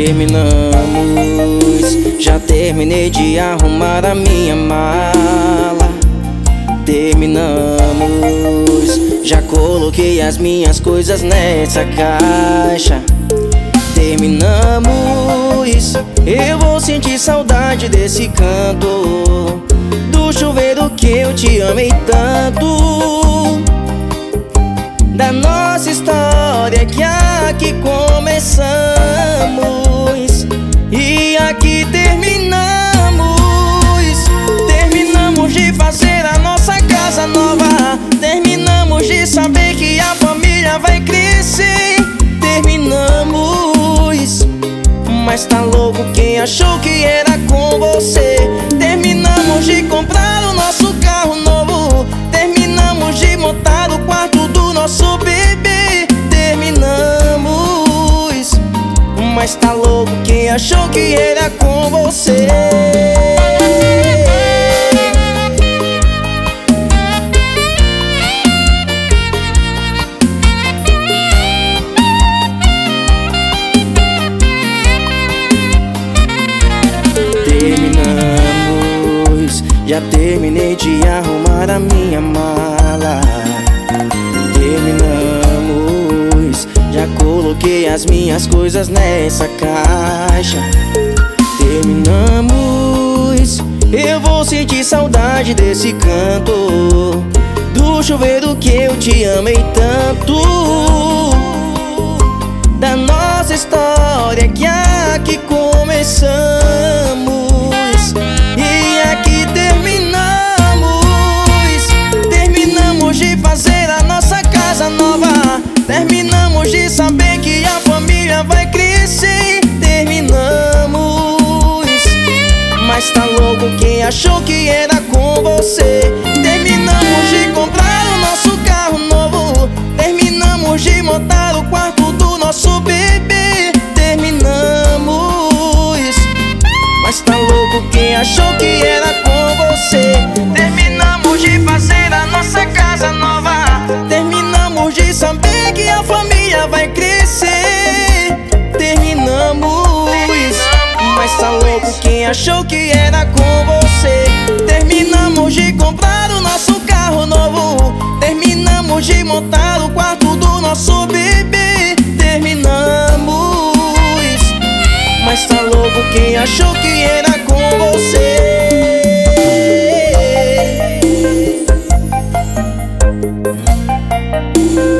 Terminamos, já terminei de arrumar a minha mala. Terminamos, já coloquei as minhas coisas nessa caixa. Terminamos, eu vou sentir saudade desse canto, do chuveiro que eu te amei tanto, da nossa história que aqui começamos e aqui terminamos. Terminamos de fazer a nossa casa nova, terminamos de saber que a família vai crescer. Terminamos, mas tá louco quem achou que era com você. Terminamos de comprar o nosso carro novo, terminamos de montar o quarto do nosso bebê. Terminamos, mas tá louco quem achou que era com você. Terminamos, já terminei de arrumar a minha mala. Terminamos, já coloquei as minhas coisas nessa caixa. Terminamos, eu vou sentir saudade desse canto, do chuveiro que eu te amei tanto, da nossa história que aqui começamos e aqui terminamos. Terminamos de fazer a nossa casa nova, terminamos de saber que a família vai crescer. Terminamos, mas tá louco quem achou que era com você. Terminamos de comprar o nosso carro novo, terminamos de montar o quarto do nosso bebê. Terminamos, mas tá louco quem achou que era com você. Terminamos de fazer a nossa casa nova, terminamos de saber que a família vai crescer. Terminamos, mas tá louco quem achou que era com você. Terminamos de comprar o nosso carro novo, terminamos de montar o quarto do nosso bebê. Terminamos, mas tá louco quem achou que era com você.